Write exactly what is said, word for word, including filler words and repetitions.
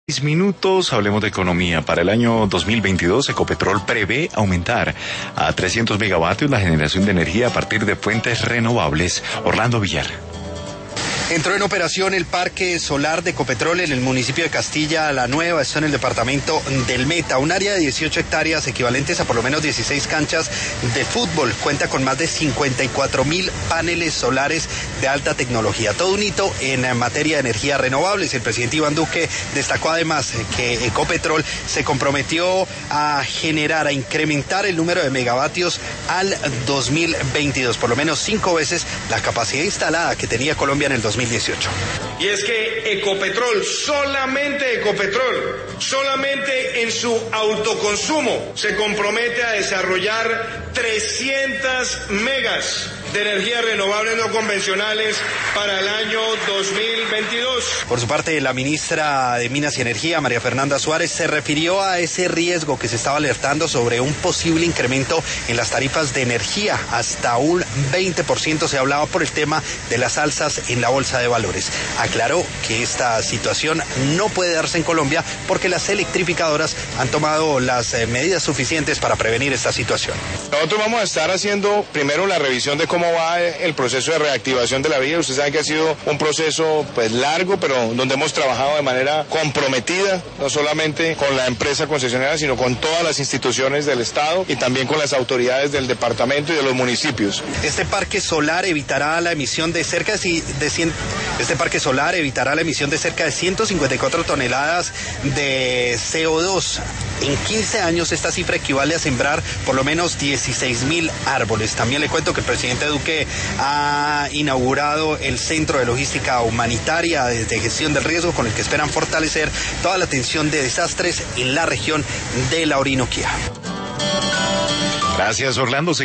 Minutos, hablemos de economía. Para el año dos mil veintidós, Ecopetrol prevé aumentar a trescientos megavatios la generación de energía a partir de fuentes renovables. Orlando Villar. Entró en operación el parque solar de Ecopetrol en el municipio de Castilla la Nueva, esto en el departamento del Meta, un área de dieciocho hectáreas equivalentes a por lo menos dieciséis canchas de fútbol. Cuenta con más de cincuenta y cuatro mil paneles solares de alta tecnología. Todo un hito en materia de energías renovables. El presidente Iván Duque destacó además que Ecopetrol se comprometió a generar, a incrementar el número de megavatios al dos mil veintidós, por lo menos cinco veces la capacidad instalada que tenía Colombia en el dos mil dieciocho. Y es que Ecopetrol, solamente Ecopetrol, solamente en su autoconsumo se compromete a desarrollar trescientas megas de energías renovables no convencionales para el año dos mil veintidós. Por su parte, la ministra de Minas y Energía, María Fernanda Suárez, se refirió a ese riesgo que se estaba alertando sobre un posible incremento en las tarifas de energía. Hasta un veinte por ciento se hablaba por el tema de las alzas en la bolsa de valores. Aclaró que esta situación no puede darse en Colombia porque las electrificadoras han tomado las medidas suficientes para prevenir esta situación. Nosotros vamos a estar haciendo primero la revisión de cómo va el proceso de reactivación de la vía. Usted sabe que ha sido un proceso pues largo, pero donde hemos trabajado de manera comprometida, no solamente con la empresa concesionaria, sino con todas las instituciones del Estado y también con las autoridades del departamento y de los municipios. Este parque solar evitará la emisión de cerca de, de cien, este parque solar evitará la emisión de cerca de ciento cincuenta y cuatro toneladas de C O dos. En quince años esta cifra equivale a sembrar por lo menos dieciséis mil árboles. También le cuento que el presidente Duque ha inaugurado el Centro de Logística Humanitaria de Gestión del Riesgo, con el que esperan fortalecer toda la atención de desastres en la región de la Orinoquía. Gracias, Orlando.